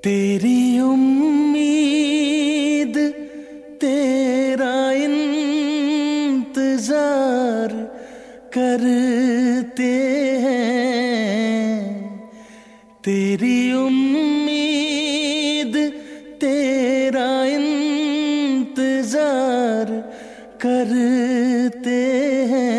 तेरी उम्मीद तेरा इंतजार करते हैं, तेरी उम्मीद तेरा इंतजार करते हैं।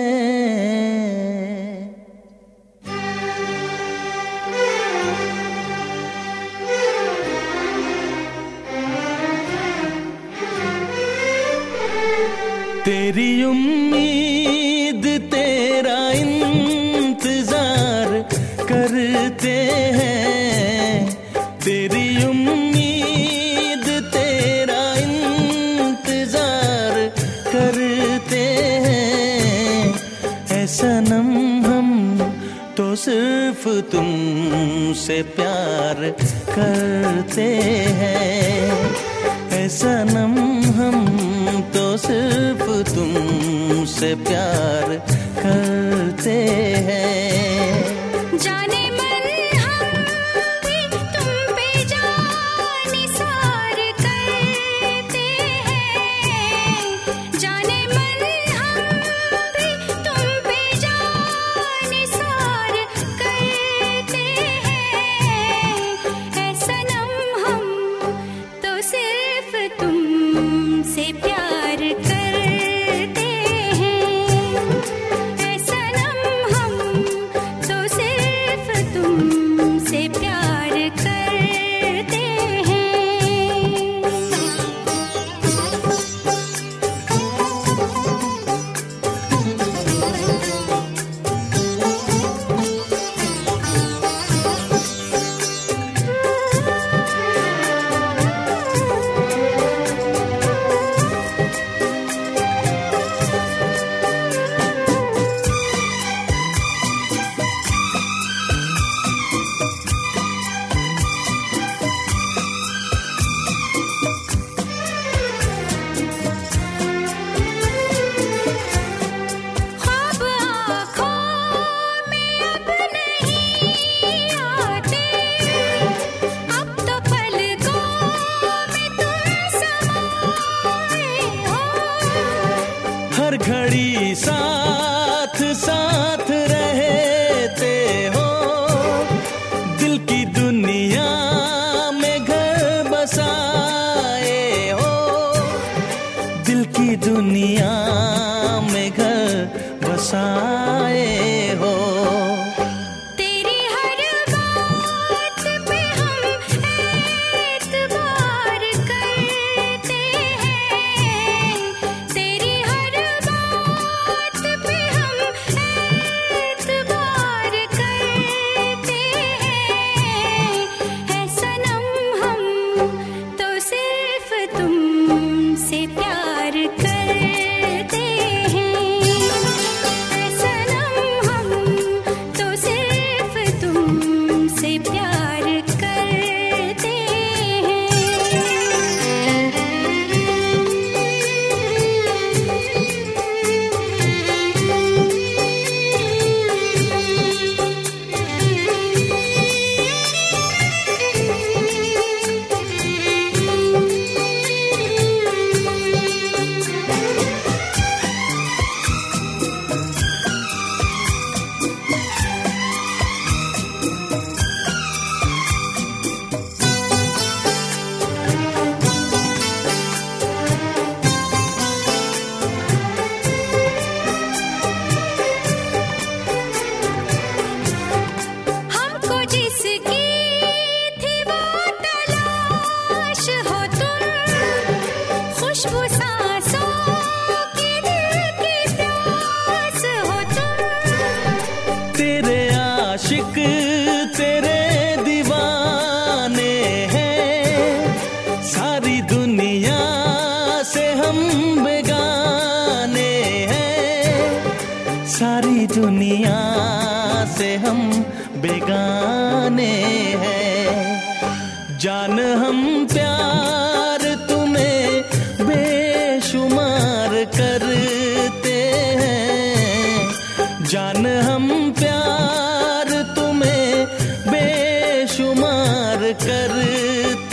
तेरी उम्मीद तेरा इंतजार करते हैं, तेरी उम्मीद तेरा इंतजार करते हैं। ऐ सनम हम तो सिर्फ तुमसे प्यार करते हैं, ऐ सनम हम तो सिर्फ तुमसे प्यार करते हैं। जाने मन हम भी तुम पे जान निसार करते हैं, जाने मन हम भी तुम पे जान निसार करते हैं। ऐ सनम हम तो सिर्फ तुमसे प्यार करते हैं, ऐ सनम हम तो सिर्फ तुमसे प्यार करते हैं। ख्वाब आँखों में अब नहीं आते, अब तो पलकों में तुम समाए हो। हर घड़ी साथ साथ रहते हो, दिल की दुनिया में घर बसाए हो, दिल की दुनिया में घर बसाए हो। तेरी हर बात पे हम एतबार करते हैं, तेरी हर बात पे हम एतबार करते हैं। ऐ सनम हम तो सिर्फ तुमसे प्यार करते हैं, ऐ सनम हम तो सिर्फ तुमसे प्यार करते हैं। हमको जिसकी थी वो तलाश हो तुम, खुशबू सांसों की दिल की प्यास हो तुम। तेरे आशिक तेरे दीवाने हैं, सारी दुनिया से हम बेगाने हैं, सारी दुनिया से हम बेगाने हैं। जान हम प्यार तुम्हें बेशुमार करते हैं, जान हम प्यार तुम्हें बेशुमार करते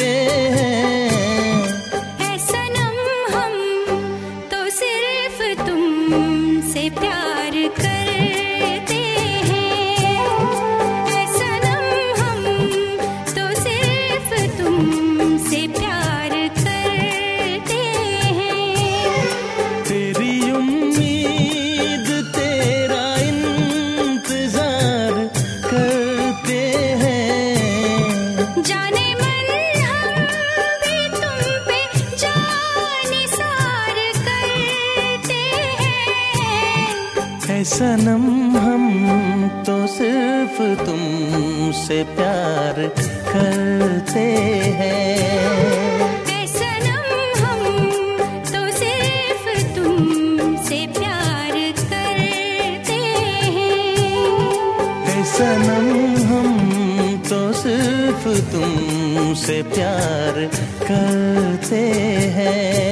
सनम हम तो सिर्फ तुमसे प्यार करते हैं। ऐ सनम हम तो सिर्फ तुमसे प्यार करते हैं। ऐ सनम हम तो सिर्फ तुमसे प्यार करते हैं।